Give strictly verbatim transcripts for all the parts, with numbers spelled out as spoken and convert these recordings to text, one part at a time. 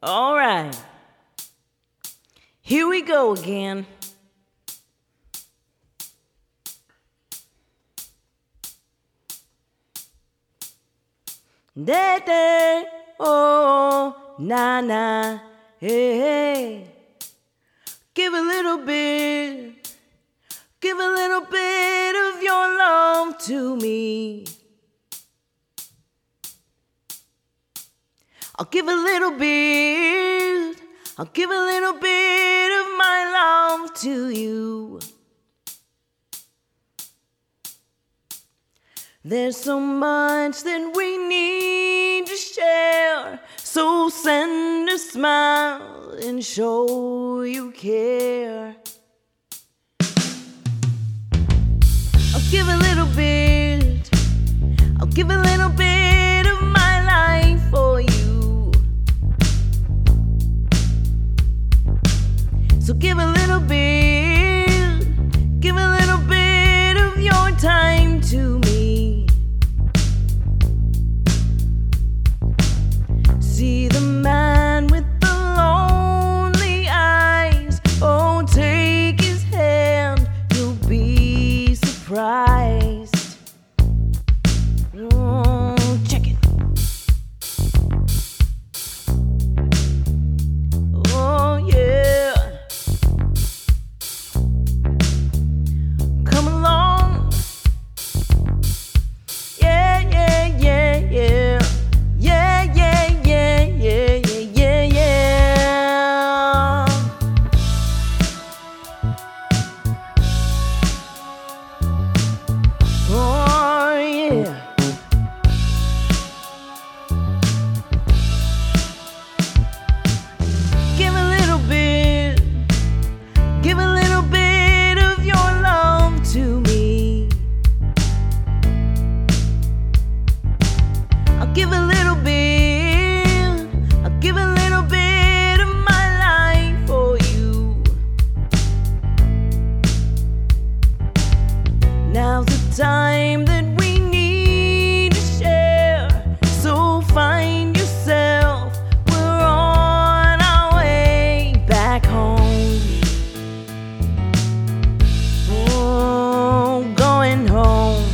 All right. Here we go again. Da da, oh, na na, hey, hey. Give a little bit, give a little bit of your love to me. I'll give a little bit, I'll give a little bit of my love to you. There's so much that we need to share, so send a smile and show you care. I'll give a little bit, I'll give a little bit of my life for you. So give a little bit, give a little bit of your time to me. See the man with the lonely eyes, oh, take his hand, you'll be surprised. Oh, check it. Oh, yeah. Come along. Yeah, yeah, yeah, yeah. Yeah, yeah, yeah, yeah, yeah, yeah, yeah. Oh, yeah. Give a little bit, give a little bit of your love to me. I'll give a little bit, I'll give a little bit of my life for you. Now's the time that we need to share, so find yourself, we're on our way back home. Oh, going home.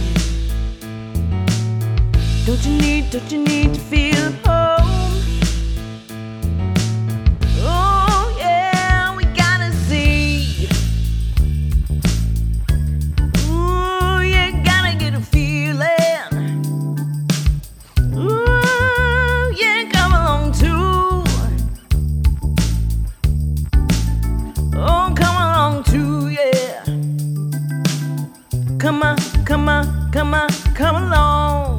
Don't you need, don't you need to feel home? Oh, yeah, we gotta see. Ooh, you gotta get a feeling. Ooh, yeah, come along too. Oh, come along too, yeah. Come on, come on, come on, come along.